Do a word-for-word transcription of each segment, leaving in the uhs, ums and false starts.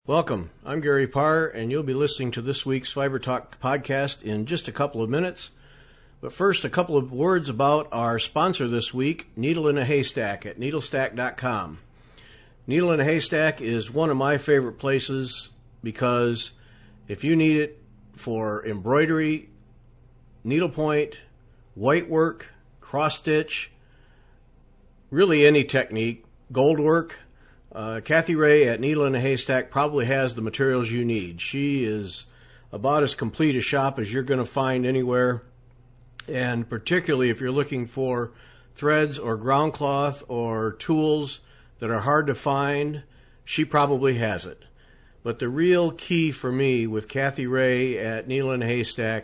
Welcome. I'm Gary Parr, and you'll be listening to this week's Fiber Talk podcast in just a couple of minutes. But first, a couple of words about our sponsor this week, Needle in a Haystack at needle stack dot com. Needle in a Haystack is one of my favorite places because if you need it for embroidery, needlepoint, white work, cross stitch, really any technique, gold work, Uh, Kathy Ray at Needle in a Haystack probably has the materials you need. She is about as complete a shop as you're going to find anywhere, and particularly if you're looking for threads or ground cloth or tools that are hard to find, she probably has it. But the real key for me with Kathy Ray at Needle in a Haystack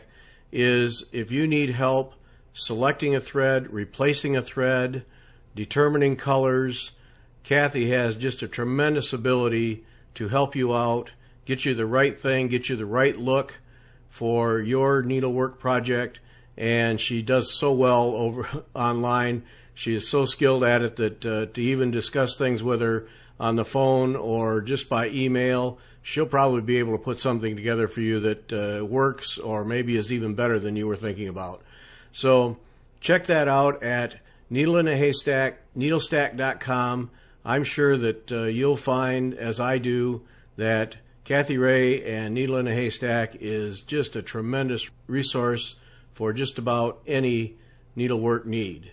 is if you need help selecting a thread, replacing a thread, determining colors, Kathy has just a tremendous ability to help you out, get you the right thing, get you the right look for your needlework project, and she does so well over online. She is so skilled at it that uh, to even discuss things with her on the phone or just by email, she'll probably be able to put something together for you that uh, works or maybe is even better than you were thinking about. So check that out at Needle in a Haystack, needle stack dot com. I'm sure that uh, you'll find, as I do, that Kathy Ray and Needle in a Haystack is just a tremendous resource for just about any needlework need.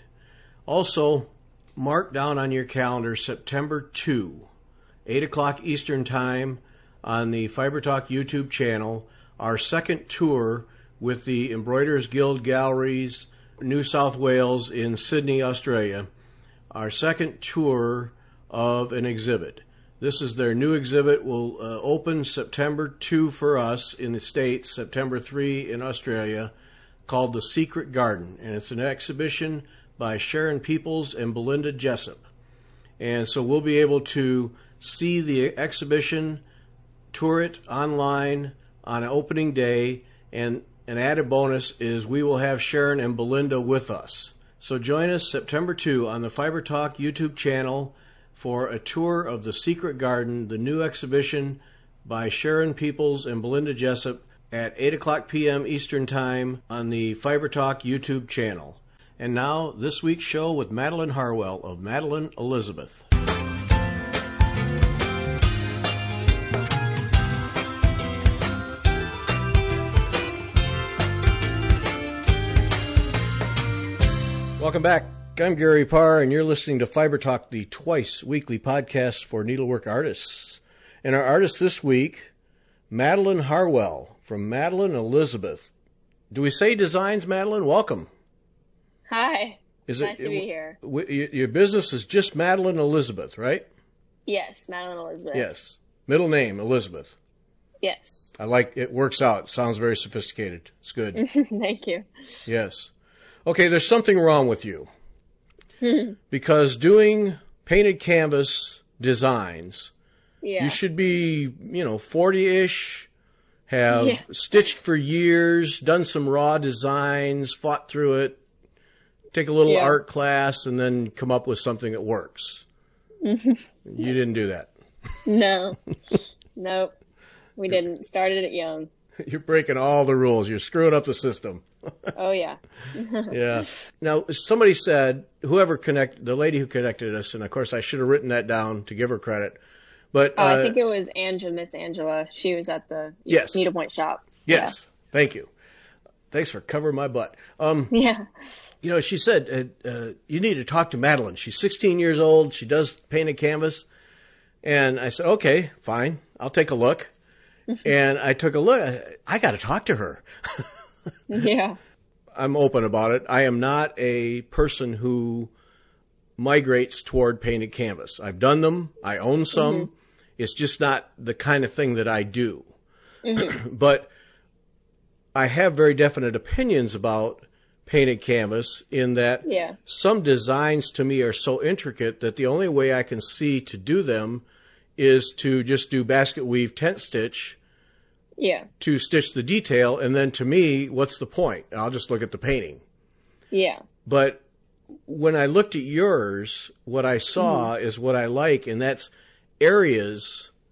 Also, mark down on your calendar September second, eight o'clock Eastern Time on the Fiber Talk YouTube channel, our second tour with the Embroiderers Guild Galleries, New South Wales in Sydney, Australia. Our second tour of an exhibit. This is their new exhibit. Will uh, open September second for us in the States, September third in Australia, called The Secret Garden. And it's an exhibition by Sharon Peoples and Belinda Jessup. And so we'll be able to see the exhibition, tour it online on an opening day, and an added bonus is we will have Sharon and Belinda with us. So join us September second on the Fiber Talk YouTube channel for a tour of The Secret Garden, the new exhibition by Sharon Peoples and Belinda Jessup at eight o'clock p.m. Eastern Time on the Fiber Talk YouTube channel. And now, this week's show with Madeline Harwell of Madeline Elizabeth. Welcome back. I'm Gary Parr, and you're listening to Fiber Talk, the twice-weekly podcast for needlework artists. And our artist this week, Madeline Harwell from Madeline Elizabeth. Do we say designs, Madeline? Welcome. Hi. Is nice it, to be it, here. W- your business is just Madeline Elizabeth, right? Yes, Madeline Elizabeth. Yes. Middle name, Elizabeth. Yes. I like it. Works out. Sounds very sophisticated. It's good. Thank you. Yes. Okay, there's something wrong with you. Because doing painted canvas designs, yeah. you should be, you know, forty-ish, have yeah. stitched for years, done some raw designs, fought through it, take a little yeah. art class, and then come up with something that works. You didn't do that. No. Nope. We didn't. Started it young. You're breaking all the rules. You're screwing up the system. Oh, yeah. Yeah. Now, somebody said, whoever connected, the lady who connected us, and of course I should have written that down to give her credit. But oh, uh, I think it was Angela, Miss Angela. She was at the yes. needlepoint shop. Yes. Yeah. Thank you. Thanks for covering my butt. Um, yeah. You know, she said, uh, uh, you need to talk to Madeline. She's sixteen years old. She does painted canvas. And I said, okay, fine. I'll take a look. And I took a look. I, I got to talk to her. Yeah. I'm open about it. I am not a person who migrates toward painted canvas. I've done them. I own some. Mm-hmm. It's just not the kind of thing that I do. Mm-hmm. But I have very definite opinions about painted canvas in that yeah. some designs to me are so intricate that the only way I can see to do them is to just do basket weave tent stitch yeah. to stitch the detail. And then to me, what's the point? I'll just look at the painting. Yeah. But when I looked at yours, what I saw mm-hmm. is what I like, and that's areas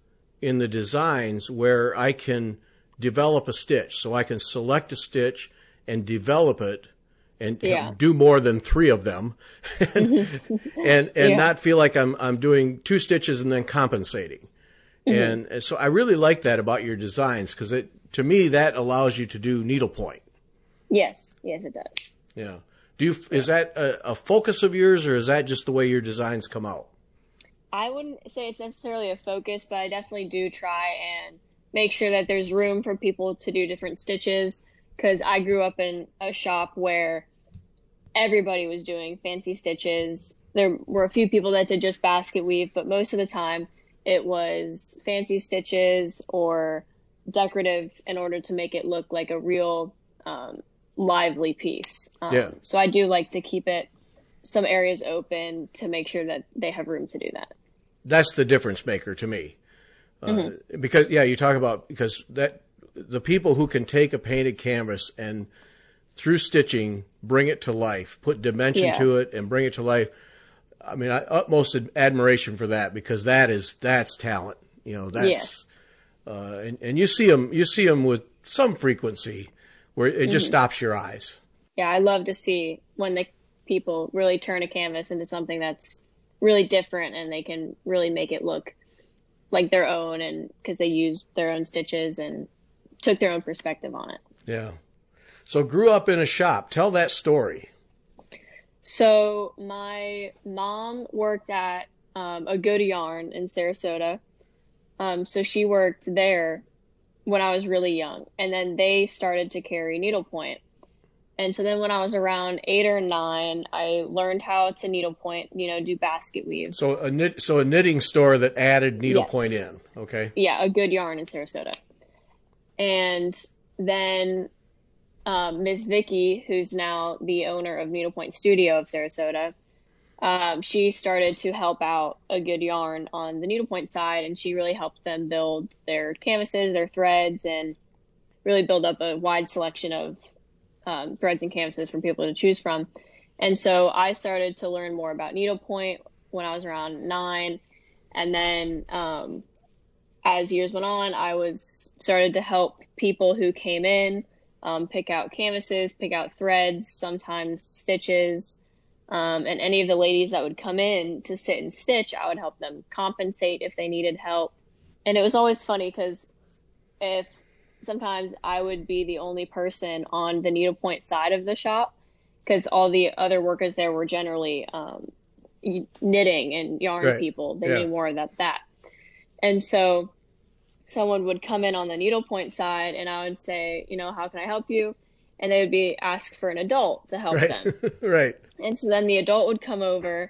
in the designs where I can develop a stitch. So I can select a stitch and develop it and Yeah. do more than three of them and and, and Yeah. not feel like I'm I'm doing two stitches and then compensating. Mm-hmm. And so I really like that about your designs because it to me that allows you to do needlepoint. Yes, yes, it does. Yeah. Do you is that a, a focus of yours, or is that just the way your designs come out? I wouldn't say it's necessarily a focus, but I definitely do try and make sure that there's room for people to do different stitches, because I grew up in a shop where everybody was doing fancy stitches. There were a few people that did just basket weave, but most of the time it was fancy stitches or decorative in order to make it look like a real um, lively piece. Um, Yeah. So I do like to keep it some areas open to make sure that they have room to do that. That's the difference maker to me. Uh, mm-hmm. Because, yeah, you talk about, because that the people who can take a painted canvas and through stitching, bring it to life, put dimension Yeah. to it and bring it to life. I mean, I, utmost ad- admiration for that, because that is, that's talent. You know, that's, Yes. uh, and, and you see them, you see them with some frequency where it just mm-hmm. stops your eyes. Yeah. I love to see when the people really turn a canvas into something that's really different and they can really make it look like their own, and because they used their own stitches and took their own perspective on it. Yeah. So grew up in a shop. Tell that story. So my mom worked at um, a Good Yarn in Sarasota. Um, so she worked there when I was really young, and then they started to carry needlepoint. And so then when I was around eight or nine, I learned how to needlepoint, you know, do basket weave. So a knit, so a knitting store that added needlepoint Yes. in. Okay. Yeah, a Good Yarn in Sarasota. And then um, Miss Vicky, who's now the owner of Needlepoint Studio of Sarasota, um, she started to help out a Good Yarn on the needlepoint side, and she really helped them build their canvases, their threads, and really build up a wide selection of um, threads and canvases for people to choose from. And so I started to learn more about needlepoint when I was around nine, and then um, as years went on, I was started to help people who came in um, pick out canvases, pick out threads, sometimes stitches, um, and any of the ladies that would come in to sit and stitch, I would help them compensate if they needed help. And it was always funny because if sometimes I would be the only person on the needlepoint side of the shop, because all the other workers there were generally um, knitting and yarn Right. people. They Yeah. knew more about that. And so someone would come in on the needlepoint side, and I would say, you know, how can I help you? And they would be ask for an adult to help Right. them. Right. And so then the adult would come over,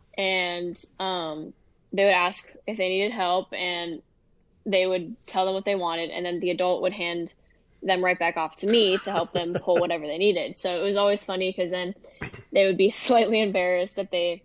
and um, they would ask if they needed help, and they would tell them what they wanted, and then the adult would hand them right back off to me to help them pull whatever they needed. So it was always funny because then they would be slightly embarrassed that they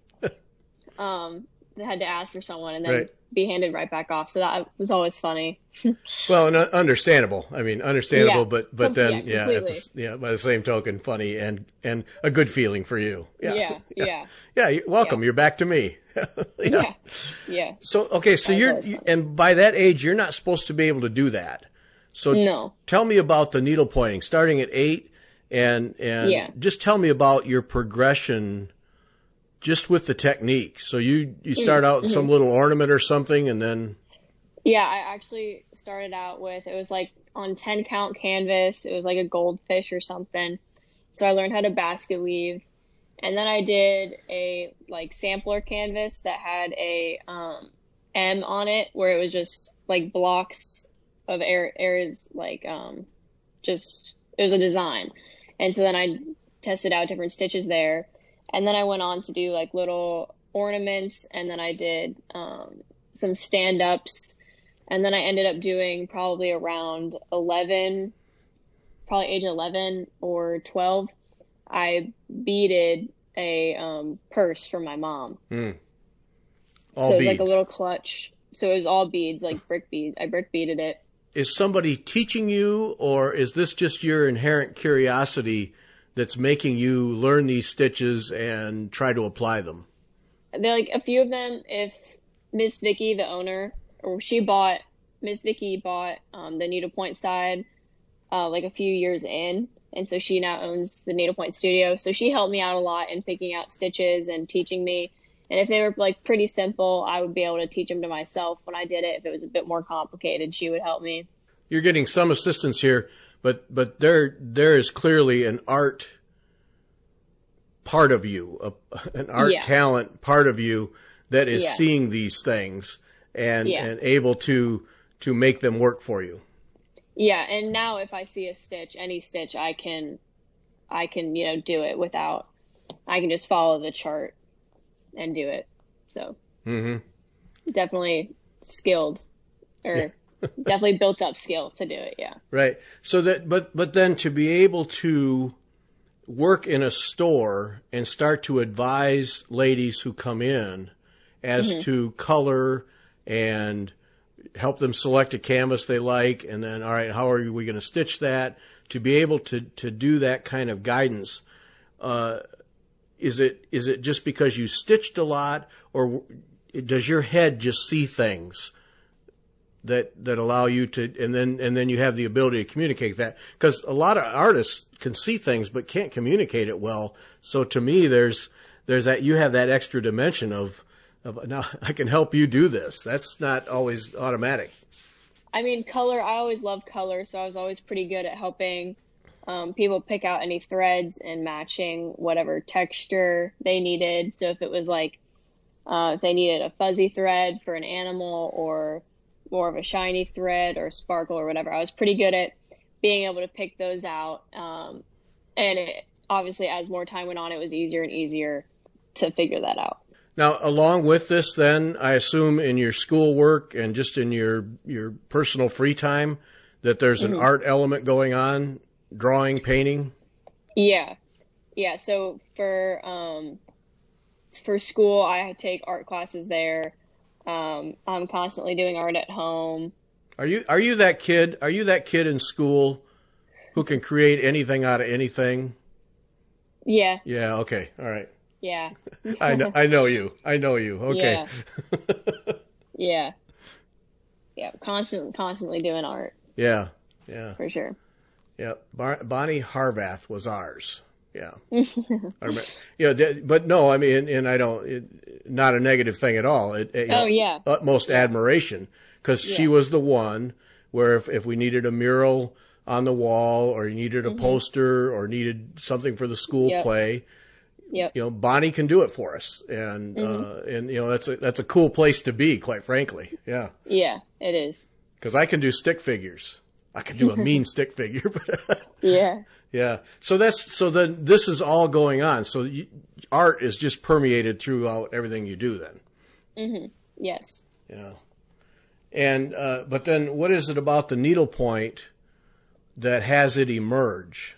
um, they had to ask for someone and then Right. be handed right back off. So that was always funny. Well, and uh, understandable. I mean, understandable, Yeah. but but Com- then yeah, yeah, at the, completely. s- yeah, by the same token, funny and and a good feeling for you. Yeah. Yeah, yeah, Yeah, you- welcome. Yeah. You're back to me. yeah, yeah. So okay, so That's you're always you, fun. and by that age, you're not supposed to be able to do that. So No. tell me about the needle pointing, starting at eight, and and Yeah. just tell me about your progression, just with the technique. So you you start out in Mm-hmm. some little ornament or something, and then Yeah, I actually started out with, it was like on ten count canvas. It was like a goldfish or something. So I learned how to basket weave. And then I did a like sampler canvas that had a um, M on it, where it was just like blocks of air, areas, like um, just, it was a design. And so then I tested out different stitches there. And then I went on to do like little ornaments, and then I did um, some stand-ups. And then I ended up doing probably around eleven, probably age eleven or twelve. I beaded a um, purse for my mom. mm, all so it was beads. like a little clutch. So it was all beads, like brick beads. I brick beaded it. Is somebody teaching you, or is this just your inherent curiosity that's making you learn these stitches and try to apply them? They're like a few of them, if Miss Vicky, the owner, or she bought Miss Vicky bought um, the needlepoint side uh, like a few years in, and so she now owns the needlepoint studio. So she helped me out a lot in picking out stitches and teaching me. And if they were like pretty simple, I would be able to teach them to myself when I did it. If it was a bit more complicated, she would help me. You're getting some assistance here, but but there there is clearly an art part of you, a, an art Yeah. talent part of you that is Yeah. seeing these things and Yeah. and able to to make them work for you. Yeah, and now if I see a stitch, any stitch, I can, I can, you know, do it without, I can just follow the chart and do it. So Mm-hmm. definitely skilled, or definitely built up skill to do it. Yeah. Right. So that, but, but then to be able to work in a store and start to advise ladies who come in as Mm-hmm. to color and help them select a canvas they like. And then, all right, how are we going to stitch that? To be able to, to do that kind of guidance, uh, is it, is it just because you stitched a lot, or does your head just see things that that allow you to, and then and then you have the ability to communicate that? Because a lot of artists can see things but can't communicate it well. So to me, there's there's that, you have that extra dimension of of now I can help you do this. That's not always automatic. I mean, color, I always loved color, so I was always pretty good at helping um, people pick out any threads and matching whatever texture they needed. So if it was like, uh, if they needed a fuzzy thread for an animal, or more of a shiny thread or sparkle or whatever, I was pretty good at being able to pick those out. Um, and it, obviously, as more time went on, it was easier and easier to figure that out. Now, along with this, then, I assume in your schoolwork and just in your your personal free time, that there's an Mhm. art element going on, drawing, painting. Yeah. Yeah. So for, um, for school, I take art classes there. Um, I'm constantly doing art at home. Are you are you that kid? Are you that kid in school who can create anything out of anything? Yeah. Yeah. Okay. All right. Yeah. I know. I know you. I know you. Okay. Yeah. Yeah. Constant, constantly doing art Yeah. Yeah. for sure. Yeah. Bar- Bonnie Harvath was ours. Yeah. I remember. Yeah. th- But no, I mean, and I don't. It, not a negative thing at all. It, it, you Oh, know, yeah. Utmost admiration, because she Yeah. was the one where if if we needed a mural on the wall, or you needed a poster, or needed something for the school Yep. play, Yep. you know, Bonnie can do it for us, and uh, and you know that's a that's a cool place to be, quite frankly. Yeah, Yeah, it is. because I can do stick figures. I can do a mean stick figure, but Yeah. yeah. So that's so then this is all going on. So you, art is just permeated throughout everything you do. Then, Yes. yeah. And uh, but then, what is it about the needlepoint that has it emerge?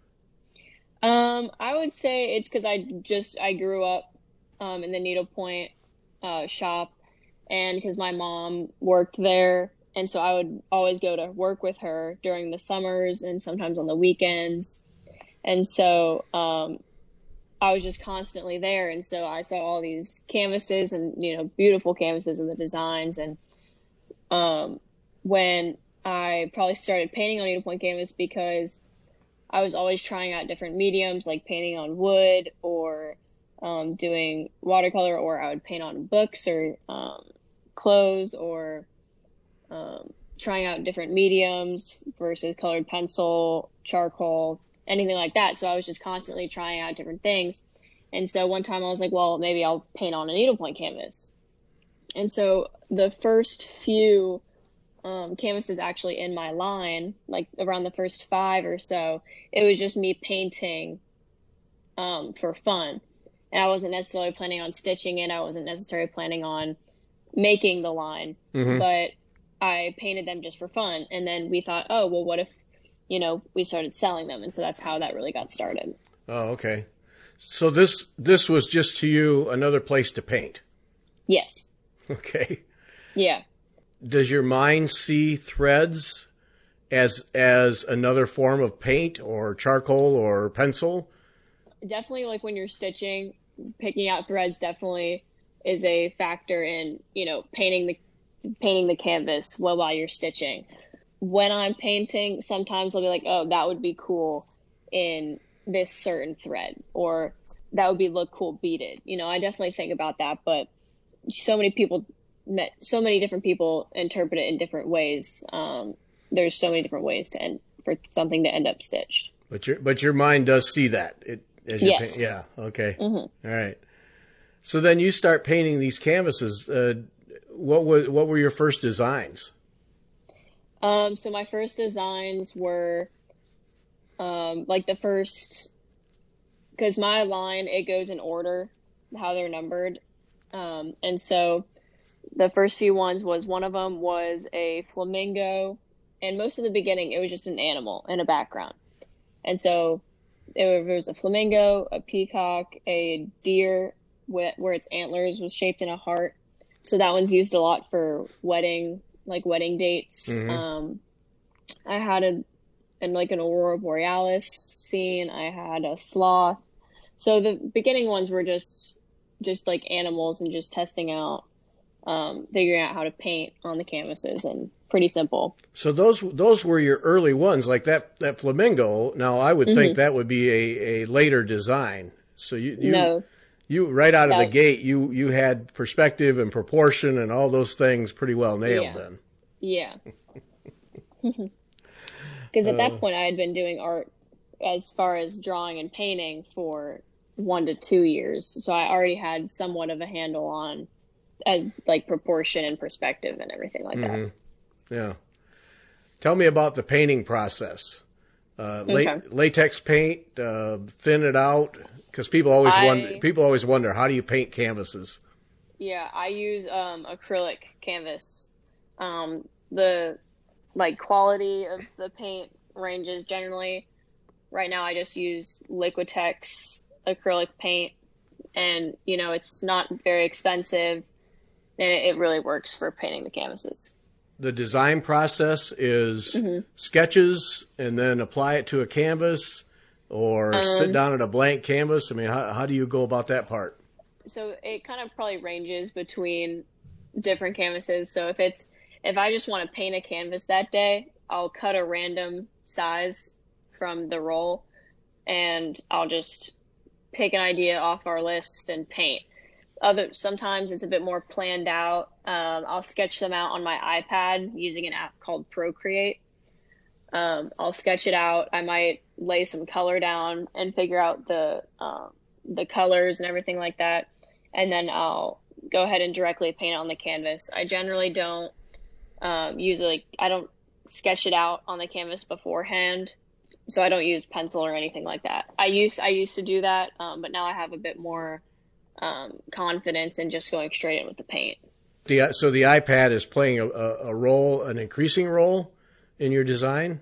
Um, I would say it's because I just I grew up um, in the needlepoint uh, shop, and because my mom worked there, and so I would always go to work with her during the summers and sometimes on the weekends, and so um, I was just constantly there, and so I saw all these canvases and you know beautiful canvases and the designs, and um, when I probably started painting on needlepoint canvas because I was always trying out different mediums, like painting on wood or um, doing watercolor, or I would paint on books or um, clothes, or um, trying out different mediums versus colored pencil, charcoal, anything like that. So I was just constantly trying out different things. And so one time I was like, well, maybe I'll paint on a needlepoint canvas. And so the first few um, canvases actually in my line, like around the first five or so, it was just me painting um, for fun. And I wasn't necessarily planning on stitching it. I wasn't necessarily planning on making the line, Mhm. but I painted them just for fun. And then we thought, oh, well, what if, you know, we started selling them? And so that's how that really got started. Oh, okay. So this this was just to you another place to paint. Yes. Okay. Yeah. Does your mind see threads as as another form of paint or charcoal or pencil? Definitely, like when you're stitching, picking out threads definitely is a factor in, you know, painting the painting the canvas while, while you're stitching. When I'm painting, sometimes I'll be like, oh, that would be cool in this certain thread, or that would be look cool beaded. You know, I definitely think about that, but so many people, met, so many different people interpret it in different ways. Um, there's so many different ways to end for something to end up stitched. But your but your mind does see that. It as you Yes. paint. Yeah. Okay. Mm-hmm. All right. So then you start painting these canvases. Uh, what were what were your first designs? Um, so my first designs were, um, like the first, because my line, it goes in order, how they're numbered. Um, and so the first few ones was, one of them was a flamingo, and most of the beginning, it was just an animal in a background. And so it was a flamingo, a peacock, a deer where, where its antlers was shaped in a heart. So that one's used a lot for wedding, like wedding dates. Mm-hmm. Um, I had a, and like an aurora borealis scene. I had a sloth. So the beginning ones were just, just like animals and just testing out, um, figuring out how to paint on the canvases, and pretty simple. So those those were your early ones, like that, that flamingo. Now I would think Mm-hmm. that would be a, a later design. So you, you No. you right out of That- the gate, you you had perspective and proportion and all those things pretty well nailed. Yeah. Then. Yeah. Because at that point I had been doing art as far as drawing and painting for one to two years. So I already had somewhat of a handle on as like proportion and perspective and everything like Mm-hmm. that. Yeah. Tell me about the painting process. Uh, la- Okay. Latex paint, uh, thin it out, because people always I- wonder. People always wonder, how do you paint canvases? Yeah, I use um, acrylic canvas. Um, the like quality of the paint ranges generally. Right now, I just use Liquitex acrylic paint, and you know it's not very expensive, and it, it really works for painting the canvases. The design process is Mm-hmm. sketches and then apply it to a canvas, or Um, sit down at a blank canvas. I mean, how, how do you go about that part? So it kind of probably ranges between different canvases. So if it's if I just want to paint a canvas that day, I'll cut a random size from the roll, and I'll just pick an idea off our list and paint. Other sometimes it's a bit more planned out. Um, I'll sketch them out on my iPad using an app called Procreate. Um, I'll sketch it out. I might lay some color down and figure out the um, the colors and everything like that, and then I'll go ahead and directly paint it on the canvas. I generally don't um, use like I don't sketch it out on the canvas beforehand, so I don't use pencil or anything like that. I used I used to do that, um, but now I have a bit more um, confidence in just going straight in with the paint. The, so the iPad is playing a, a, a role, an increasing role in your design?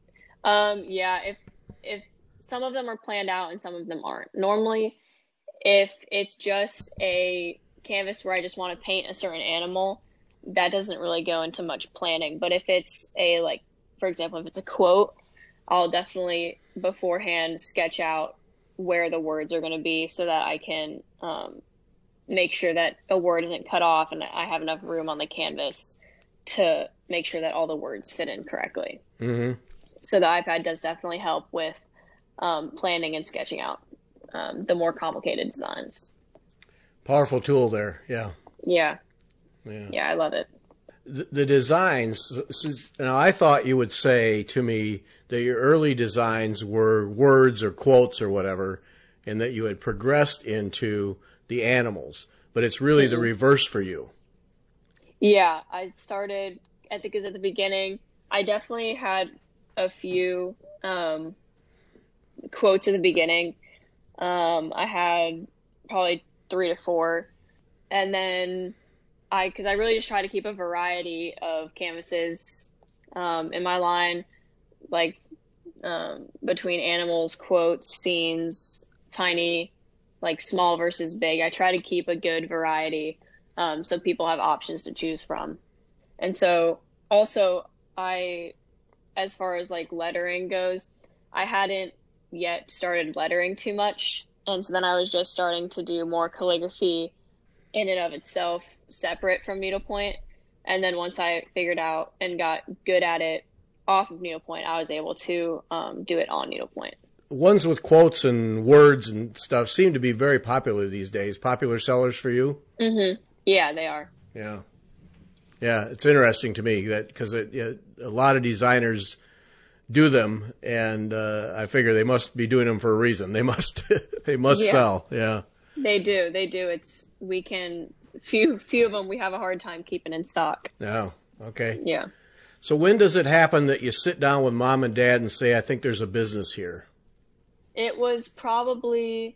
Um, yeah, if if some of them are planned out and some of them aren't. Normally, if it's just a canvas where I just want to paint a certain animal, that doesn't really go into much planning. But if it's a, like, for example, if it's a quote, I'll definitely beforehand sketch out where the words are going to be so that I can um, make sure that a word isn't cut off and I have enough room on the canvas to make sure that all the words fit in correctly. Mm-hmm. So the iPad does definitely help with um, planning and sketching out um, the more complicated designs. Powerful tool there, yeah. Yeah. Yeah. Yeah, I love it. The, the designs, now I thought you would say to me that your early designs were words or quotes or whatever, and that you had progressed into the animals, but it's really mm-hmm. the reverse for you. Yeah, I started, I think it was at the beginning, I definitely had a few um, quotes at the beginning. Um, I had probably three to four, and then I, because I really just try to keep a variety of canvases um, in my line, like um, between animals, quotes, scenes, tiny, like small versus big. I try to keep a good variety um, so people have options to choose from. And so also I, as far as like lettering goes, I hadn't yet started lettering too much. And so then I was just starting to do more calligraphy in and of itself, separate from needlepoint. And then once I figured out and got good at it off of needlepoint, I was able to um, do it on needlepoint. Ones with quotes and words and stuff seem to be very popular these days. Popular sellers for you? Mm-hmm. Yeah, they are. Yeah. Yeah, it's interesting to me that because yeah, a lot of designers do them, and uh, I figure they must be doing them for a reason. They must they must Yeah. sell. Yeah. They do. They do. It's we can few few of them we have a hard time keeping in stock. Oh, okay. Yeah. So when does it happen that you sit down with mom and dad and say, I think there's a business here? It was probably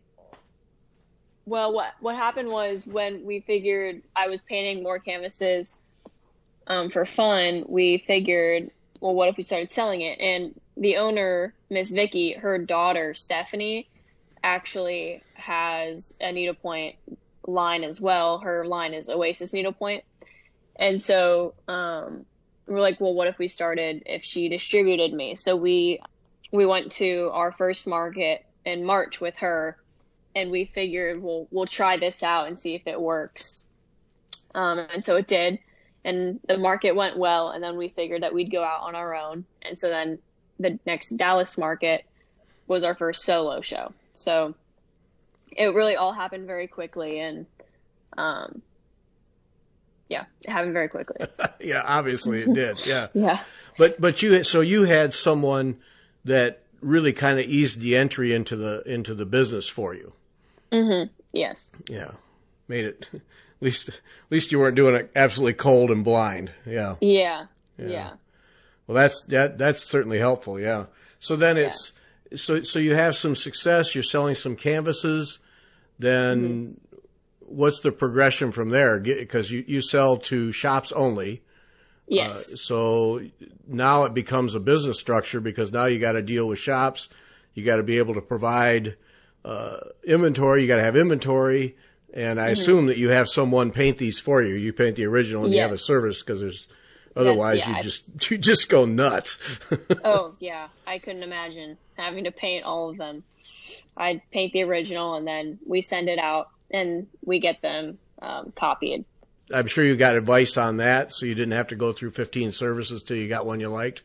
well what what happened was when we figured I was painting more canvases um, for fun, we figured, well, what if we started selling it? And the owner, Miss Vicky, her daughter Stephanie actually has a needlepoint line as well. Her line is Oasis Needlepoint. And so um, we're like, well, what if we started, if she distributed me? So we we went to our first market in March with her, and we figured, well, we'll try this out and see if it works. Um, and so it did. And the market went well, and then we figured that we'd go out on our own. And so then the next Dallas market was our first solo show. So it really all happened very quickly, and um, yeah, it happened very quickly. Yeah, obviously it did. Yeah. Yeah. But but you so you had someone that really kind of eased the entry into the into the business for you. Mm-hmm. Yes. Yeah. Made it at least at least you weren't doing it absolutely cold and blind. Yeah. Yeah. Yeah. Yeah. Well, that's that that's certainly helpful. Yeah. So then it's yeah. so so you have some success. You're selling some canvases. Then mm-hmm. what's the progression from there? Because you you sell to shops only. Yes. Uh, so now it becomes a business structure because now you got to deal with shops. You got to be able to provide uh, inventory. You got to have inventory. And I mm-hmm. assume that you have someone paint these for you. You paint the original and yes. you have a service because there's otherwise yes, yeah, you just you just go nuts. Oh yeah, I couldn't imagine having to paint all of them. I'd paint the original and then we send it out and we get them um, copied. I'm sure you got advice on that, so you didn't have to go through fifteen services till you got one you liked.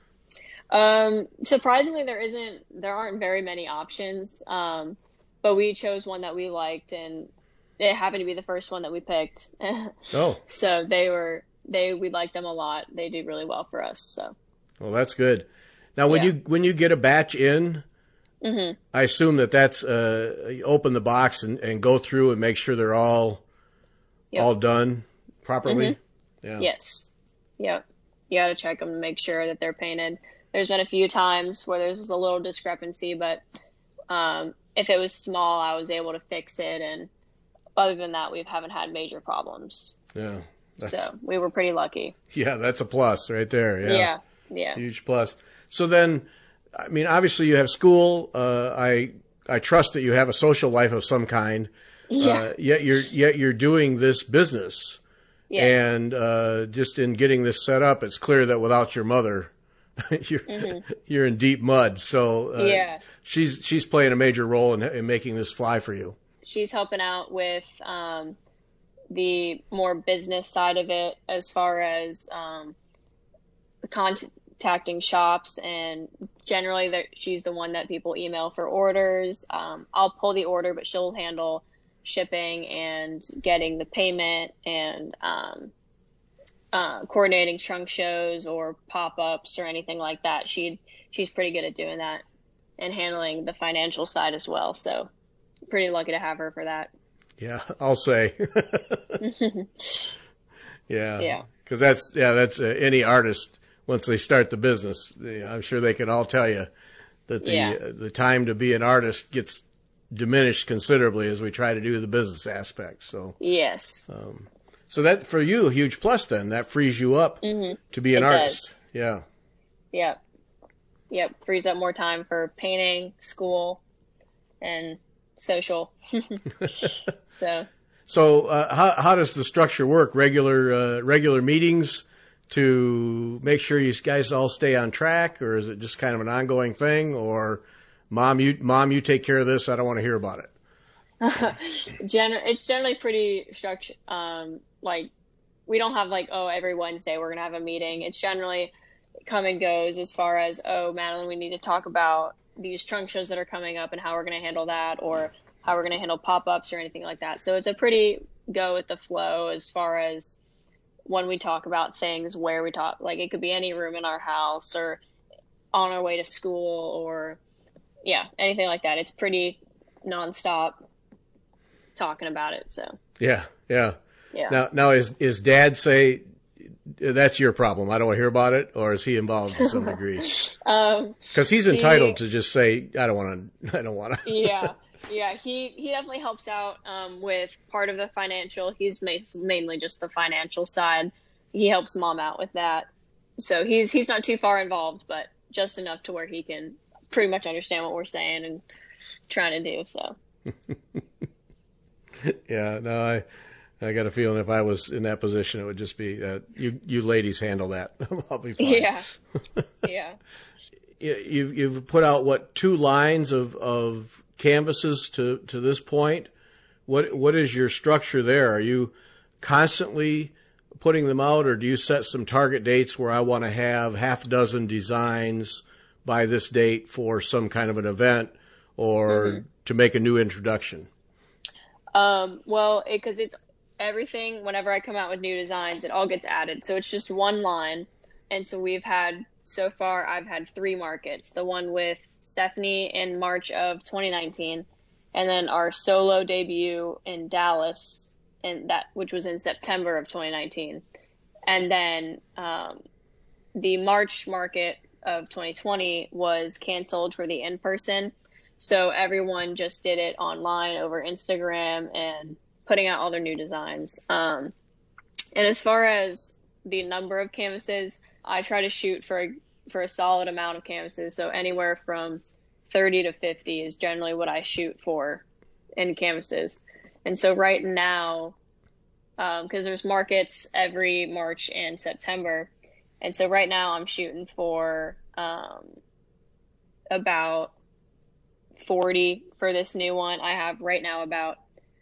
Um, surprisingly, there isn't. There aren't very many options, um, but we chose one that we liked, and it happened to be the first one that we picked. Oh, so they were they we liked them a lot. They did really well for us. So. Well, that's good. Now, when yeah. you when you get a batch in, mm-hmm. I assume that that's uh, you open the box and, and go through and make sure they're all. Yep. All done properly? Mm-hmm. Yeah. Yes. Yep. You got to check them to make sure that they're painted. There's been a few times where there's a little discrepancy, but um, if it was small, I was able to fix it. And other than that, we haven't had major problems. Yeah. So we were pretty lucky. Yeah, that's a plus right there. Yeah. Yeah. Yeah. Huge plus. So then, I mean, obviously you have school. Uh, I I trust that you have a social life of some kind. Yeah. Uh, yet you're yet you're doing this business, yes. and uh, just in getting this set up, it's clear that without your mother, you're mm-hmm. you're in deep mud. So uh, yeah, she's she's playing a major role in, in making this fly for you. She's helping out with um, the more business side of it, as far as um, contacting shops, and generally she's the one that people email for orders. Um, I'll pull the order, but she'll handle shipping and getting the payment and um, uh, coordinating trunk shows or pop-ups or anything like that. She she's pretty good at doing that and handling the financial side as well. So pretty lucky to have her for that. Yeah, I'll say. yeah, yeah, because that's yeah that's uh, any artist once they start the business. I'm sure they can all tell you that the yeah. uh, the time to be an artist gets diminished considerably as we try to do the business aspect. So yes. Um, so that for you a huge plus then. That frees you up mm-hmm. to be an it artist. Does. Yeah. Yep. Yep. Frees up more time for painting, school, and social. so. So uh, how how does the structure work? Regular uh, regular meetings to make sure you guys all stay on track, or is it just kind of an ongoing thing? Or Mom, you mom, you take care of this. I don't want to hear about it. Gen- it's generally pretty structured. Um, like we don't have like, oh, every Wednesday we're going to have a meeting. It's generally come and goes as far as, oh, Madeline, we need to talk about these trunk shows that are coming up and how we're going to handle that, or how we're going to handle pop-ups or anything like that. So it's a pretty go with the flow as far as when we talk about things, where we talk, like it could be any room in our house or on our way to school or yeah, anything like that. It's pretty nonstop talking about it. So yeah, yeah. Yeah. Now, now is is Dad say that's your problem, I don't want to hear about it, or is he involved to some degree? um, Because he's entitled he, to just say, I don't want to. I don't want to. yeah, yeah. He he definitely helps out um, with part of the financial. He's ma- mainly just the financial side. He helps Mom out with that. So he's he's not too far involved, but just enough to where he can pretty much understand what we're saying and trying to do. So. Yeah. No, I. I got a feeling if I was in that position, it would just be, uh, you you ladies handle that. I'll be fine. Yeah, yeah. You've, you've put out, what, two lines of, of canvases to, to this point? What What is your structure there? Are you constantly putting them out, or do you set some target dates where I want to have half a dozen designs by this date for some kind of an event, or mm-hmm. to make a new introduction? Um, well, because it, it's everything, whenever I come out with new designs, it all gets added. So it's just one line. And so we've had, so far, I've had three markets. The one with Stephanie in March of twenty nineteen, and then our solo debut in Dallas, and that which was in September of twenty nineteen. And then um, the March market of twenty twenty was canceled for the in-person. So everyone just did it online over Instagram and putting out all their new designs. Um, and as far as the number of canvases, I try to shoot for a, for a solid amount of canvases. So anywhere from thirty to fifty is generally what I shoot for in canvases. And so right now, um, cause there's markets every March and September. And so right now I'm shooting for, um, about forty for this new one. I have right now about,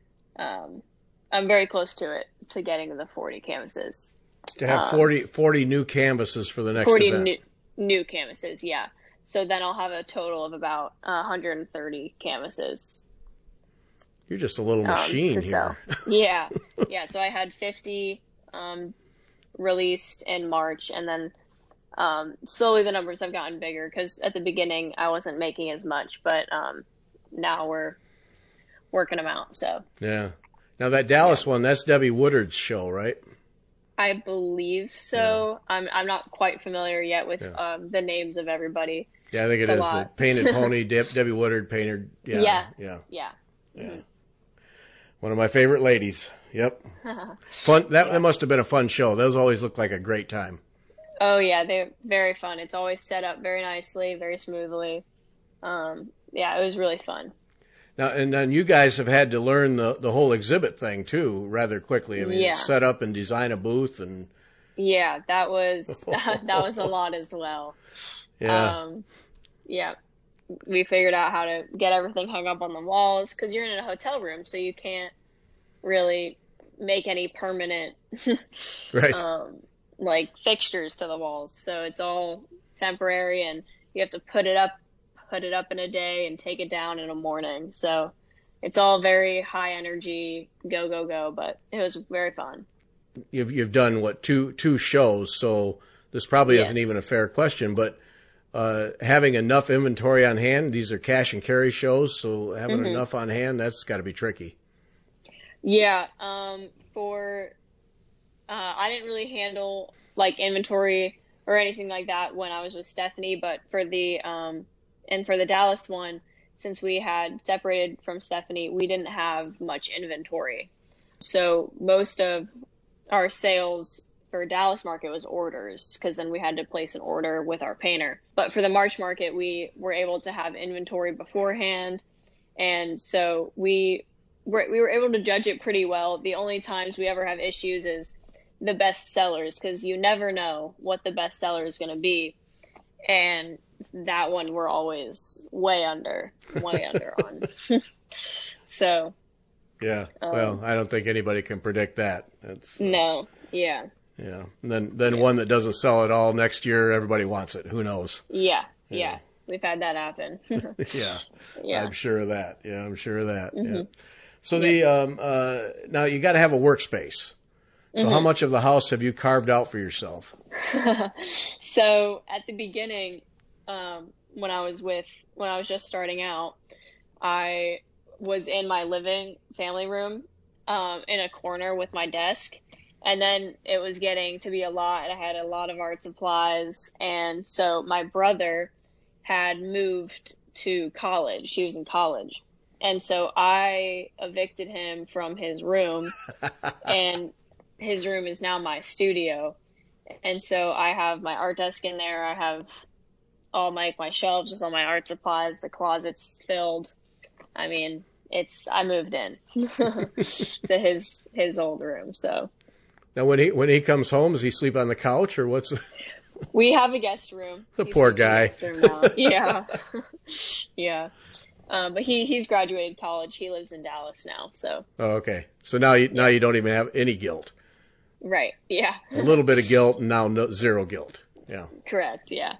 um, I'm very close to it, to getting to the forty canvases. To have um, forty, forty new canvases for the next forty event. New, new canvases, yeah. So then I'll have a total of about one hundred thirty canvases. You're just a little machine um, here. yeah, yeah. So I had fifty um, released in March, and then um, slowly the numbers have gotten bigger, because at the beginning I wasn't making as much, but um, now we're working them out. So yeah. Now that Dallas yeah. one, that's Debbie Woodard's show, right? I believe so. Yeah. I'm I'm not quite familiar yet with yeah. um, the names of everybody. Yeah, I think it it's is the Painted Pony. De- Debbie Woodard, Painted. Yeah, yeah, yeah, yeah. yeah. Mm-hmm. One of my favorite ladies. Yep. Fun. That, yeah. that must have been a fun show. Those always look like a great time. Oh yeah, they're very fun. It's always set up very nicely, very smoothly. Um, yeah, it was really fun. Now, and then you guys have had to learn the, the whole exhibit thing too, rather quickly. I mean, yeah. set up and design a booth, and yeah, that was that, that was a lot as well. Yeah, um, yeah. We figured out how to get everything hung up on the walls, because you're in a hotel room, so you can't really make any permanent, right? Um, like fixtures to the walls. So it's all temporary, and you have to put it up. put it up in a day and take it down in a morning. So it's all very high energy, go, go, go, but it was very fun. You've, you've done what, two, two shows. So this probably yes. isn't even a fair question, but, uh, having enough inventory on hand, these are cash and carry shows. So having mm-hmm. enough on hand, that's gotta be tricky. Yeah. Um, for, uh, I didn't really handle like inventory or anything like that when I was with Stephanie, but for the, um, And for the Dallas one, since we had separated from Stephanie, we didn't have much inventory. So most of our sales for Dallas market was orders, because then we had to place an order with our painter. But for the March market, we were able to have inventory beforehand. And so we were, we were able to judge it pretty well. The only times we ever have issues is the best sellers, because you never know what the best seller is going to be. And that one we're always way under, way under on. So. Yeah. Um, well, I don't think anybody can predict that. That's, uh, no, Yeah. Yeah. And then then yeah. one that doesn't sell at all next year, everybody wants it. Who knows? Yeah. Yeah. yeah. We've had that happen. yeah. Yeah. I'm sure of that. Yeah, I'm sure of that. Mm-hmm. Yeah. So yeah. the um uh now you got to have a workspace. So mm-hmm. how much of the house have you carved out for yourself? So at the beginning, um, when I was with when I was just starting out, I was in my living family room, um, in a corner with my desk. And then it was getting to be a lot. I had a lot of art supplies. And so my brother had moved to college. He was in college. And so I evicted him from his room. And his room is now my studio. And so I have my art desk in there. I have all my, my shelves, just all my art supplies. The closet's filled. I mean, it's, I moved in to his, his old room. So. Now, when he when he comes home, does he sleep on the couch or what's? We have a guest room. The poor guy. Guest room now. Yeah, yeah. Um, but he he's graduated college. He lives in Dallas now. So. Oh, okay. So now you now you don't even have any guilt. Right. Yeah. A little bit of guilt, and now no, zero guilt. Yeah. Correct. Yeah.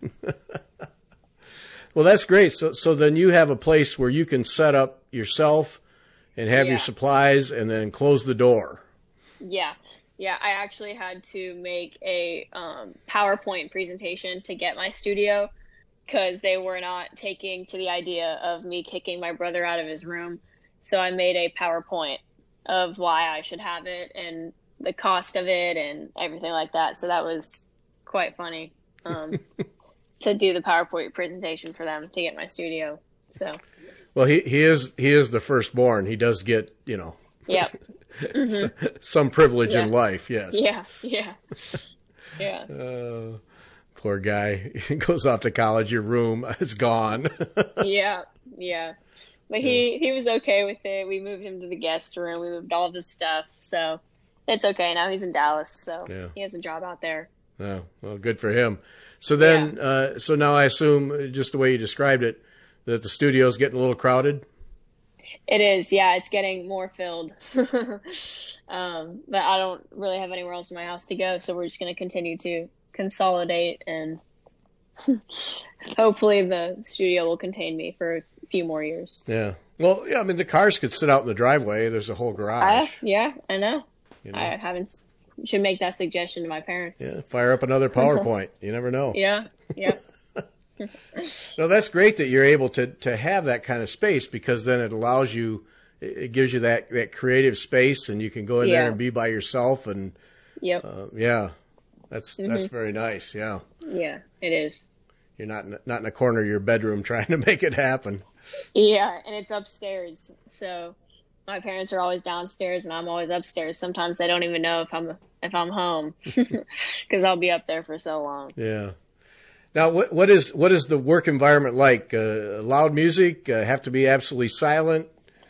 Well, that's great. So so then you have a place where you can set up yourself and have yeah. your supplies, and then close the door. Yeah. Yeah, I actually had to make a um, PowerPoint presentation to get my studio because they were not taking to the idea of me kicking my brother out of his room. So I made a PowerPoint of why I should have it and the cost of it and everything like that. So that was quite funny um, to do the PowerPoint presentation for them to get my studio. So, well, he he is he is the firstborn. He does get, you know. Yep. Mm-hmm. Some privilege yeah. in life, yes. Yeah, yeah, yeah. Uh, poor guy. He goes off to college, your room is gone. yeah, yeah. But he, he was okay with it. We moved him to the guest room. We moved all of his stuff. So it's okay. Now he's in Dallas, so yeah. he has a job out there. Oh, well, good for him. So then, yeah. uh, so now I assume, just the way you described it, that the studio's getting a little crowded? It is, yeah. It's getting more filled. um, but I don't really have anywhere else in my house to go, so we're just going to continue to consolidate, and hopefully the studio will contain me for a few more years. Yeah. Well, yeah, I mean, the cars could sit out in the driveway. There's a whole garage. Uh, yeah, I know. You know. I haven't should make that suggestion to my parents. Yeah, fire up another PowerPoint. You never know. Yeah, yeah. No, that's great that you're able to, to have that kind of space, because then it allows you, it gives you that, that creative space, and you can go in yeah. there and be by yourself. And yep. uh, yeah, that's mm-hmm. that's very nice. Yeah. Yeah, it is. You're not in, not in a corner of your bedroom trying to make it happen. Yeah, and it's upstairs, so my parents are always downstairs, and I'm always upstairs. Sometimes they don't even know if I'm if I'm home because I'll be up there for so long. Yeah. Now, what what is what is the work environment like? Uh, loud music? Uh, have to be absolutely silent?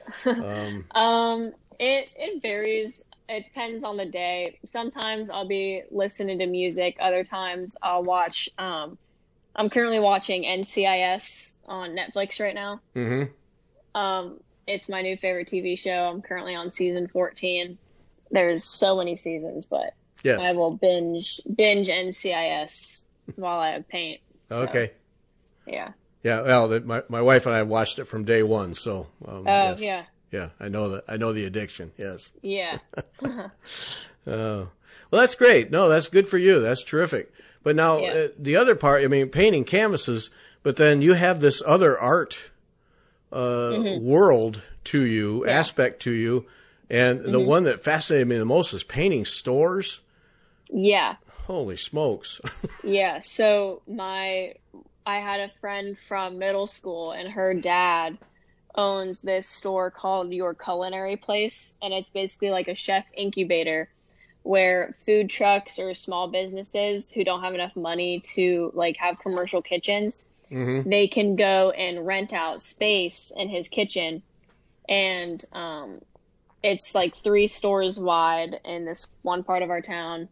Um, um, it it varies. It depends on the day. Sometimes I'll be listening to music. Other times I'll watch. Um, I'm currently watching N C I S on Netflix right now. Mm-hmm. Um, it's my new favorite T V show. I'm currently on season fourteen. There's so many seasons, but yes. I will binge binge N C I S while I paint. So, okay. Yeah. Yeah. Well, the, my my wife and I watched it from day one, so. Um, oh yes. yeah. Yeah, I know that. I know the addiction. Yes. Yeah. uh, well, that's great. No, that's good for you. That's terrific. But now yeah. uh, the other part, I mean, painting canvases, but then you have this other art uh, mm-hmm. world to you, yeah. aspect to you, and mm-hmm. the one that fascinated me the most is painting stores. Yeah. Holy smokes. Yeah. So my, I had a friend from middle school, and her dad owns this store called Your Culinary Place. And it's basically like a chef incubator where food trucks or small businesses who don't have enough money to like have commercial kitchens, mm-hmm. they can go and rent out space in his kitchen. And, um, it's like three stores wide in this one part of our town.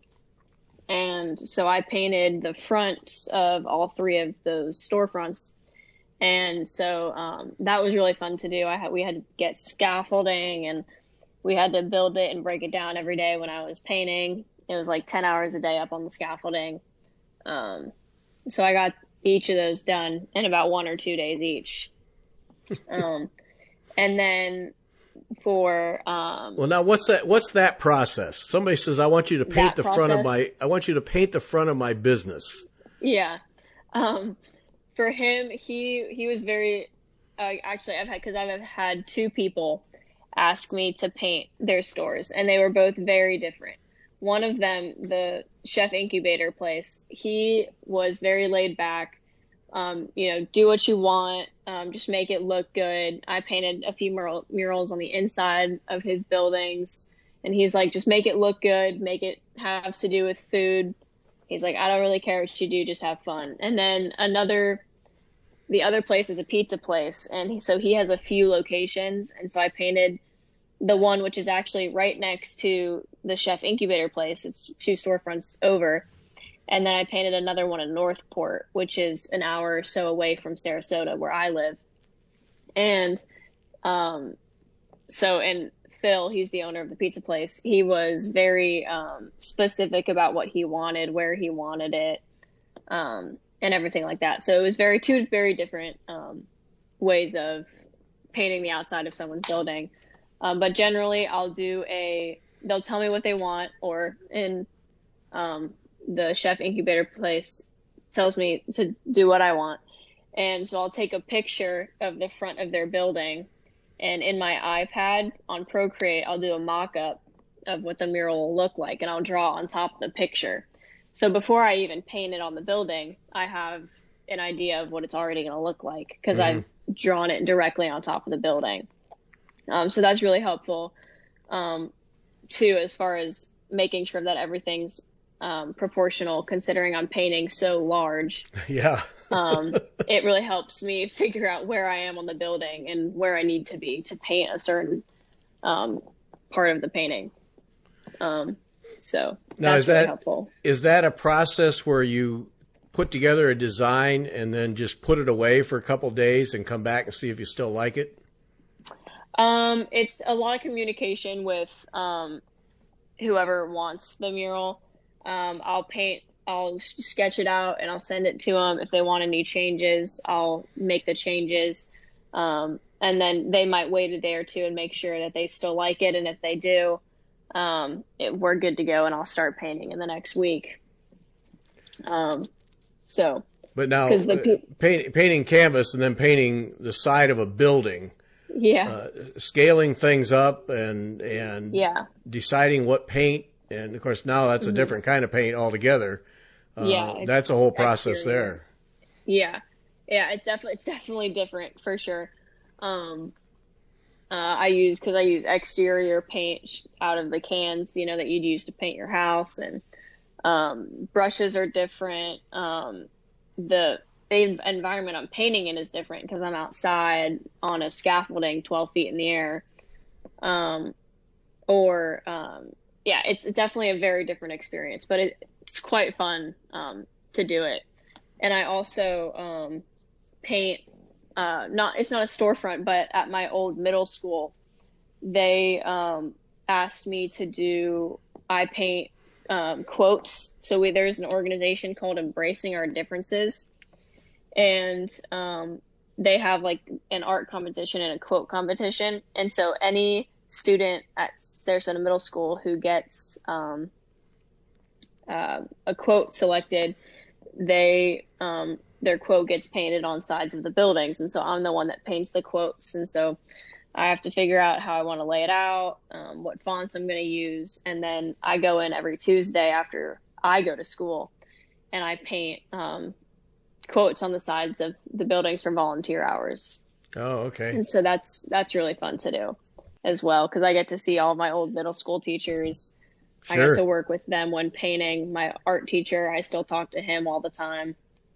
And so I painted the fronts of all three of those storefronts. And so um, that was really fun to do. I had, we had to get scaffolding, and we had to build it and break it down every day when I was painting. It was like ten hours a day up on the scaffolding. Um, so I got each of those done in about one or two days each. Um, and then for, um, well, now what's that, what's that process? Somebody says, I want you to paint the process, front of my, I want you to paint the front of my business. Yeah. Um, for him, he, he was very, uh, actually I've had, cause I've had two people ask me to paint their stores, and they were both very different. One of them, the Chef Incubator place, he was very laid back. Um, you know, do what you want, um, just make it look good. I painted a few mural, murals on the inside of his buildings, and he's like, just make it look good, make it have to do with food. He's like, I don't really care what you do, just have fun. And then another, the other place is a pizza place, and he, so he has a few locations, and so I painted the one which is actually right next to the Chef Incubator place. It's two storefronts over. And then I painted another one in Northport, which is an hour or so away from Sarasota, where I live. And um, so, and Phil, he's the owner of the pizza place, he was very um, specific about what he wanted, where he wanted it, um, and everything like that. So it was very, two very different um, ways of painting the outside of someone's building. Um, but generally, I'll do a, they'll tell me what they want, or in um, the Chef Incubator place tells me to do what I want. And so I'll take a picture of the front of their building, and in my iPad on Procreate, I'll do a mock-up of what the mural will look like, and I'll draw on top of the picture. So before I even paint it on the building, I have an idea of what it's already going to look like, because mm-hmm. I've drawn it directly on top of the building. Um, so that's really helpful, um, too, as far as making sure that everything's um, proportional, considering I'm painting so large. Yeah. um, it really helps me figure out where I am on the building and where I need to be to paint a certain um, part of the painting. Um, so now, that's is really that, helpful. Is that a process where you put together a design and then just put it away for a couple days and come back and see if you still like it? Um, it's a lot of communication with um, whoever wants the mural. Um, I'll paint, I'll sketch it out, and I'll send it to them. If they want any changes, I'll make the changes. Um, and then they might wait a day or two and make sure that they still like it. And if they do, um, it, we're good to go, and I'll start painting in the next week. Um, so. But now, the, uh, paint, painting canvas and then painting the side of a building. Yeah. Uh, scaling things up and and yeah. deciding what paint, and of course now that's a mm-hmm. different kind of paint altogether. Uh, yeah, that's a whole process exterior. There. Yeah, yeah, it's definitely it's definitely different for sure. Um, uh, I use because I use exterior paint out of the cans, you know, that you'd use to paint your house, and um, brushes are different. Um, the The environment I'm painting in is different because I'm outside on a scaffolding twelve feet in the air. Um, or, um, yeah, it's definitely a very different experience, but it, it's quite fun um, to do it. And I also um, paint, uh, not it's not a storefront, but at my old middle school, they um, asked me to do, I paint um, quotes. So we, there's an organization called Embracing Our Differences. And um, they have like an art competition and a quote competition. And so any student at Sarasota Middle School who gets um, uh, a quote selected, they um, their quote gets painted on sides of the buildings. And so I'm the one that paints the quotes. And so I have to figure out how I want to lay it out, um, what fonts I'm going to use. And then I go in every Tuesday after I go to school, and I paint um, quotes on the sides of the buildings for volunteer hours. Oh, okay. And so that's that's really fun to do as well, because I get to see all my old middle school teachers. Sure. I get to work with them when painting. My art teacher, I still talk to him all the time.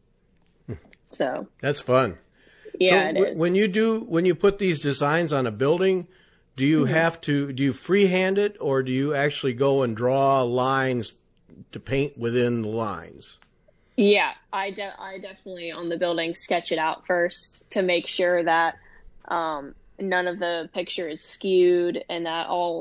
So that's fun. Yeah, so it w- is. When you do, when you put these designs on a building, do you mm-hmm. have to, do you freehand it, or do you actually go and draw lines to paint within the lines? Yeah, I, de- I definitely on the building sketch it out first to make sure that um, none of the picture is skewed and that all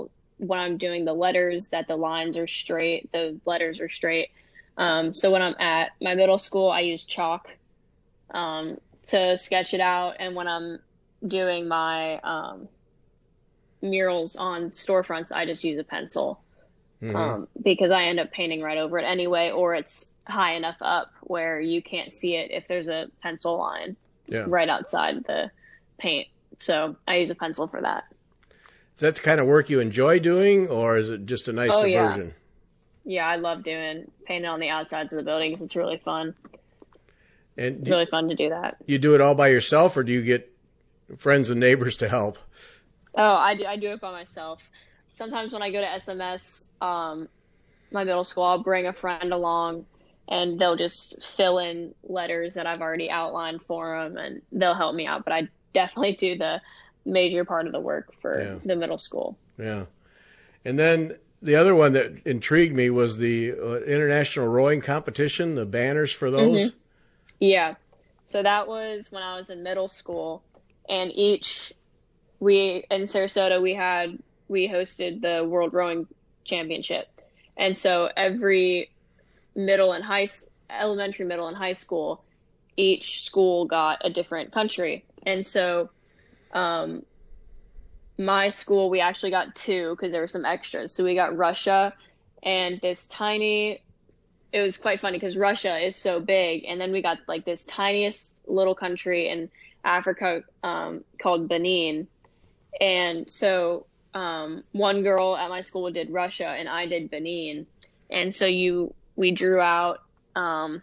when I'm doing the letters that the lines are straight, the letters are straight. Um, so when I'm at my middle school, I use chalk um, to sketch it out. And when I'm doing my um, murals on storefronts, I just use a pencil mm-hmm. um, because I end up painting right over it anyway, or it's high enough up where you can't see it if there's a pencil line yeah. right outside the paint. So I use a pencil for that. Is that the kind of work you enjoy doing, or is it just a nice oh, diversion? Yeah. yeah, I love doing painting on the outsides of the buildings. It's really fun. And it's really fun to do that. You do it all by yourself, or do you get friends and neighbors to help? Oh, I do. I do it by myself. Sometimes when I go to S M S, um, my middle school, I'll bring a friend along, and they'll just fill in letters that I've already outlined for them, and they'll help me out. But I definitely do the major part of the work for yeah. the middle school. Yeah. And then the other one that intrigued me was the uh, international rowing competition, the banners for those. Mm-hmm. Yeah. So that was when I was in middle school, and each we in Sarasota, we had, we hosted the World Rowing Championship. And so every middle and high, elementary, middle and high school, each school got a different country. And so, um, my school, we actually got two because there were some extras. So we got Russia and this tiny, it was quite funny because Russia is so big. And then we got like this tiniest little country in Africa, um, called Benin. And so, um, one girl at my school did Russia and I did Benin. And so you, we drew out, um,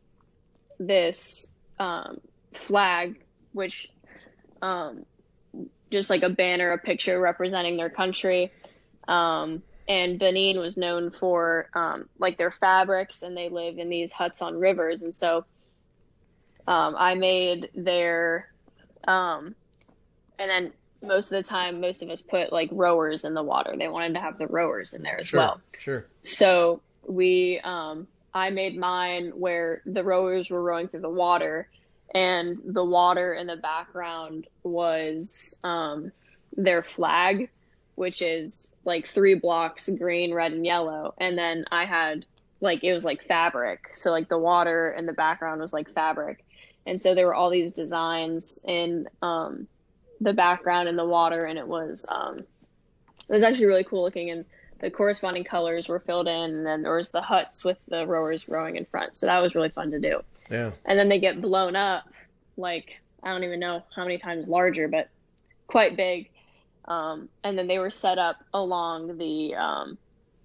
this, um, flag, which, um, just like a banner, a picture representing their country. Um, and Benin was known for, um, like their fabrics, and they live in these huts on rivers. And so, um, I made their, um, and then most of the time, most of us put like rowers in the water. They wanted to have the rowers in there as sure, well. Sure. So we, um, I made mine where the rowers were rowing through the water, and the water in the background was, um, their flag, which is like three blocks, green, red, and yellow. And then I had like, it was like fabric. So like the water in the background was like fabric. And so there were all these designs in, um, the background in the water, and it was, um, it was actually really cool looking, and the corresponding colors were filled in, and then there was the huts with the rowers rowing in front. So that was really fun to do. Yeah. And then they get blown up, like, I don't even know how many times larger, but quite big. Um, and then they were set up along the, um,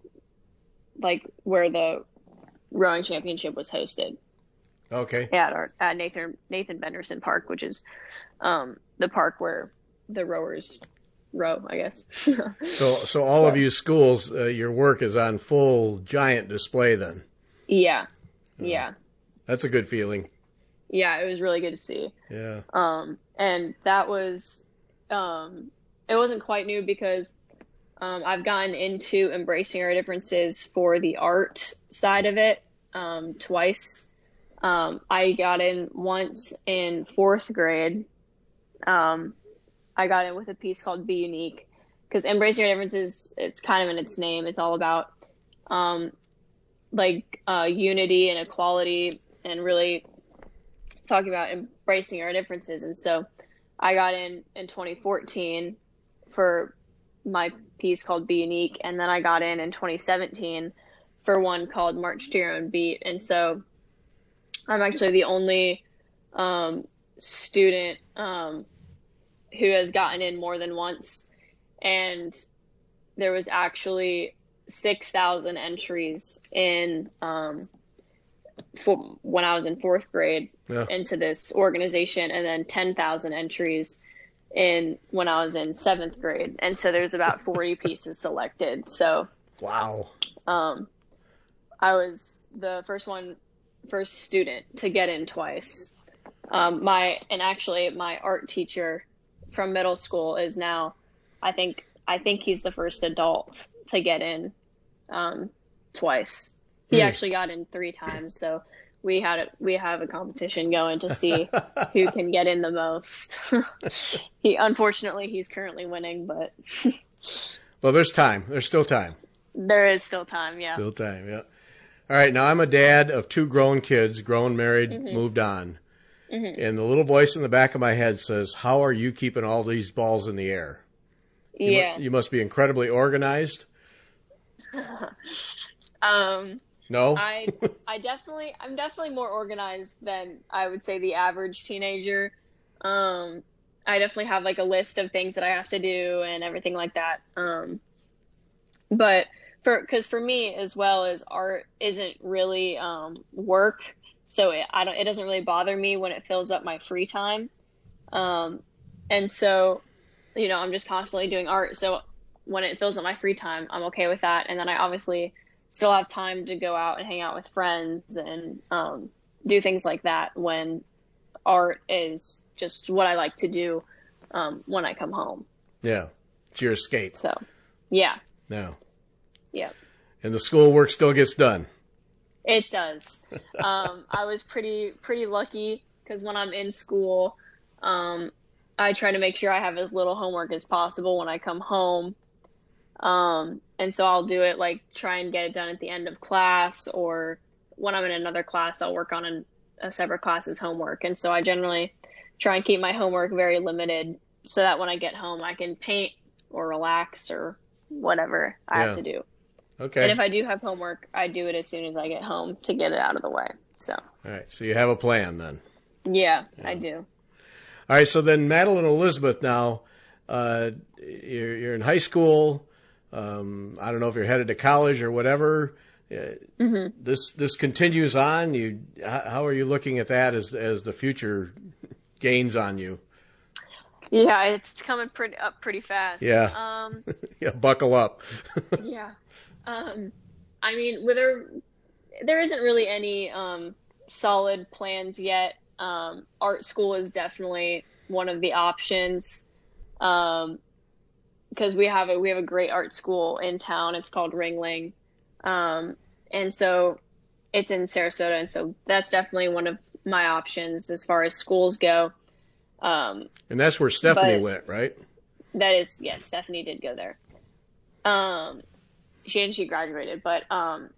like where the rowing championship was hosted. Okay. At our, at Nathan, Nathan Benderson Park, which is, um, the park where the rowers row, I guess. so, so all so, of you schools, uh, your work is on full giant display then. Yeah. Yeah. That's a good feeling. Yeah. It was really good to see. Yeah. Um, and that was, um, it wasn't quite new because, um, I've gotten into embracing our differences for the art side of it, um, twice. Um, I got in once in fourth grade. Um, I got in with a piece called Be Unique, because embracing your differences, it's kind of in its name. It's all about, um, like, uh, unity and equality, and really talking about embracing our differences. And so I got in in twenty fourteen for my piece called Be Unique. And then I got in in twenty seventeen for one called March to Your Own Beat. And so I'm actually the only, um, student, um, who has gotten in more than once. And there was actually six thousand entries in, um, for when I was in fourth grade yeah. into this organization, and then ten thousand entries in when I was in seventh grade. And so there's about forty pieces selected. So, wow. Um, I was the first one, first student to get in twice. Um, my, and actually my art teacher from middle school is now, I think, I think he's the first adult to get in, um, twice. He hmm. actually got in three times. So we had, a, we have a competition going to see who can get in the most. he, unfortunately, he's currently winning, but. Well, there's time. There's still time. There is still time, yeah. Still time, yeah. All right, now I'm a dad of two grown kids, grown, married, mm-hmm. moved on. Mm-hmm. And the little voice in the back of my head says, how are you keeping all these balls in the air? You yeah. Mu- you must be incredibly organized. um, no? I I definitely, I'm definitely more organized than I would say the average teenager. Um, I definitely have like a list of things that I have to do and everything like that. Um, but for, cause for me as well as art isn't really, um, work. So it, I don't, it doesn't really bother me when it fills up my free time. Um, and so, you know, I'm just constantly doing art. So when it fills up my free time, I'm okay with that. And then I obviously still have time to go out and hang out with friends and, um, do things like that when art is just what I like to do, um, when I come home. Yeah. It's your escape. So, yeah. No. Yeah. And the schoolwork still gets done. It does. Um, I was pretty, pretty lucky because when I'm in school, um, I try to make sure I have as little homework as possible when I come home. Um, and so I'll do it like try and get it done at the end of class, or when I'm in another class, I'll work on an, a separate class's homework. And so I generally try and keep my homework very limited so that when I get home, I can paint or relax or whatever I yeah. have to do. Okay. And if I do have homework, I do it as soon as I get home to get it out of the way. So. All right. So you have a plan then. Yeah, yeah. I do. All right. So then Madeline Elizabeth now, uh, you're, you're in high school. Um, I don't know if you're headed to college or whatever. Uh, mm-hmm. This, this continues on. You, how are you looking at that as, as the future gains on you? Yeah, it's coming pretty up pretty fast. Yeah. Um, yeah. Buckle up. yeah. Um, I mean, whether there isn't really any, um, solid plans yet. Um, art school is definitely one of the options. Um, because we have a, we have a great art school in town. It's called Ringling. Um, and so it's in Sarasota. And so that's definitely one of my options as far as schools go. Um, and that's where Stephanie went, right? That is, yes, Stephanie did go there. Um, she and she graduated, but, um,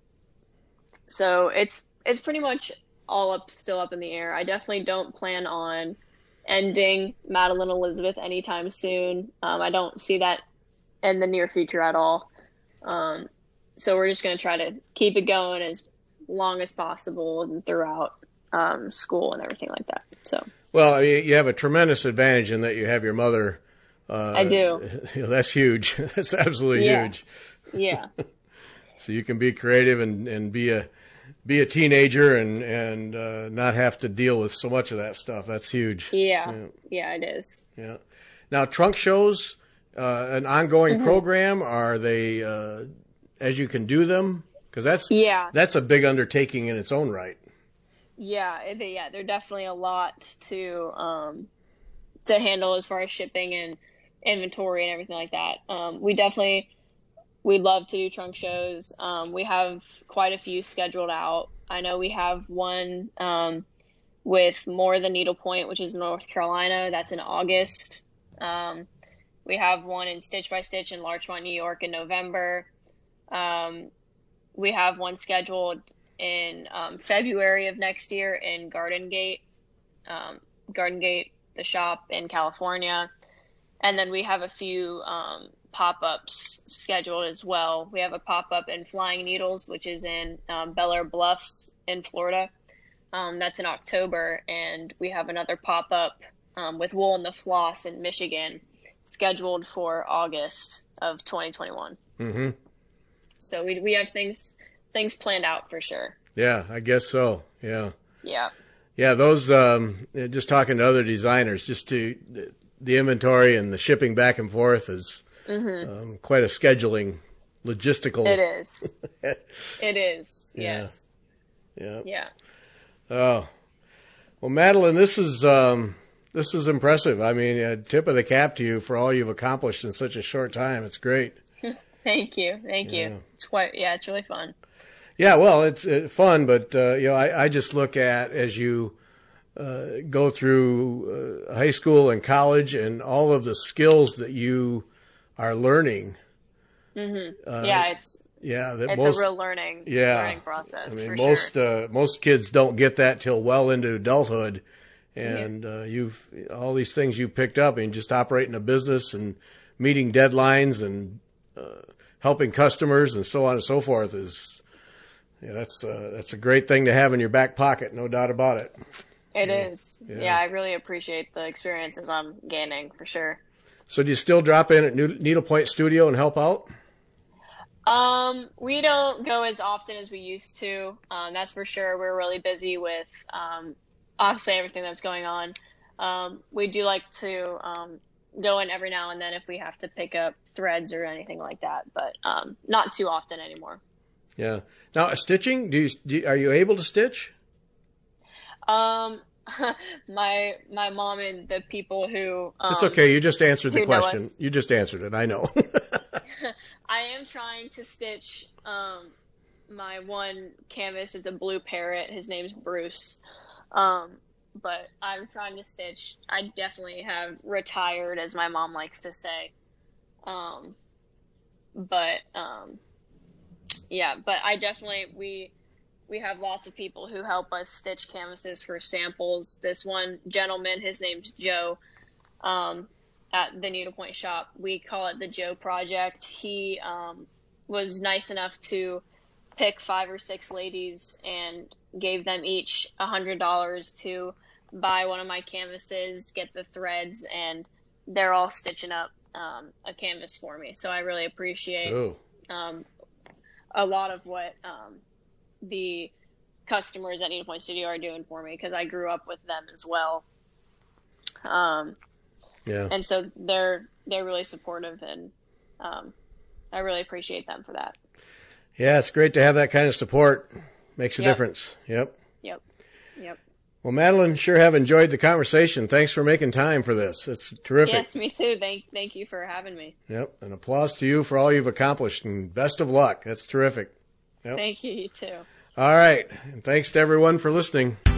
so it's, it's pretty much all up, still up in the air. I definitely don't plan on ending Madeline Elizabeth anytime soon. Um, I don't see that in the near future at all. Um, so we're just going to try to keep it going as long as possible and throughout, um, school and everything like that. So. Well, you have a tremendous advantage in that you have your mother. Uh, I do. You know, that's huge. That's absolutely yeah. huge. Yeah. So you can be creative and, and be a be a teenager and and uh, not have to deal with so much of that stuff. That's huge. Yeah. Yeah, yeah it is. Yeah. Now, trunk shows, uh, an ongoing mm-hmm. program. Are they uh, as you can do them? Because that's yeah. that's a big undertaking in its own right. Yeah, they, yeah, they're definitely a lot to um, to handle as far as shipping and inventory and everything like that. Um, we definitely we'd love to do trunk shows. Um, we have quite a few scheduled out. I know we have one um, with More Than Needlepoint, which is North Carolina. That's in August. Um, we have one in Stitch by Stitch in Larchmont, New York, in November. Um, we have one scheduled in um, February of next year in Garden Gate, um, Garden Gate, the shop in California. And then we have a few um, pop-ups scheduled as well. We have a pop-up in Flying Needles, which is in um, Bel Air Bluffs in Florida. Um, that's in October. And we have another pop-up um, with Wool and the Floss in Michigan scheduled for August of twenty twenty-one. Mm-hmm. So we we have things... things planned out for sure. Yeah, I guess so. Yeah. Yeah. Yeah, those, um, just talking to other designers, just to the inventory and the shipping back and forth is mm-hmm. um, quite a scheduling, logistical. It is. It is. Yeah. Yes. Yeah. Yeah. Oh, well, Madeline, this is, um, this is impressive. I mean, a tip of the cap to you for all you've accomplished in such a short time. It's great. Thank you. Thank yeah. you. It's quite, yeah, it's really fun. Yeah, well, it's uh, fun, but, uh, you know, I, I just look at as you uh, go through uh, high school and college and all of the skills that you are learning Mm-hmm. Uh, yeah, it's yeah, that it's most, a real learning yeah, learning process. I mean, for most sure. uh, most kids don't get that till well into adulthood, and uh, you've all these things you picked up, and just operating a business and meeting deadlines and uh, helping customers and so on and so forth is yeah, that's uh, that's a great thing to have in your back pocket, no doubt about it. It yeah. is. Yeah. yeah, I really appreciate the experiences I'm gaining for sure. So do you still drop in at Needlepoint Studio and help out? Um, we don't go as often as we used to. Um, that's for sure. We're really busy with um, obviously everything that's going on. Um, we do like to um, go in every now and then if we have to pick up threads or anything like that, but um, not too often anymore. Yeah. Now, stitching, do you, do, are you able to stitch? Um, my my mom and the people who um, it's okay. You just answered the who know question. us. You just answered it. I know. I am trying to stitch um, my one canvas. It's a blue parrot. His name's Bruce. Um, but I'm trying to stitch. I definitely have retired, as my mom likes to say. Um, but um, yeah, but I definitely we. We have lots of people who help us stitch canvases for samples. This one gentleman, his name's Joe, um, at the Needlepoint shop. We call it the Joe Project. He um, was nice enough to pick five or six ladies and gave them each one hundred dollars to buy one of my canvases, get the threads, and they're all stitching up um, a canvas for me. So I really appreciate um, a lot of what um, the customers at Needlepoint Studio are doing for me, because I grew up with them as well. Um, yeah. And so they're they're really supportive, and um, I really appreciate them for that. Yeah, it's great to have that kind of support. Makes a Yep. difference. Yep. Yep. Yep. Well, Madeline, sure have enjoyed the conversation. Thanks for making time for this. It's terrific. Yes, me too. Thank thank you for having me. Yep. And applause to you for all you've accomplished, and best of luck. That's terrific. Yep. Thank you, you too. All right. And thanks to everyone for listening.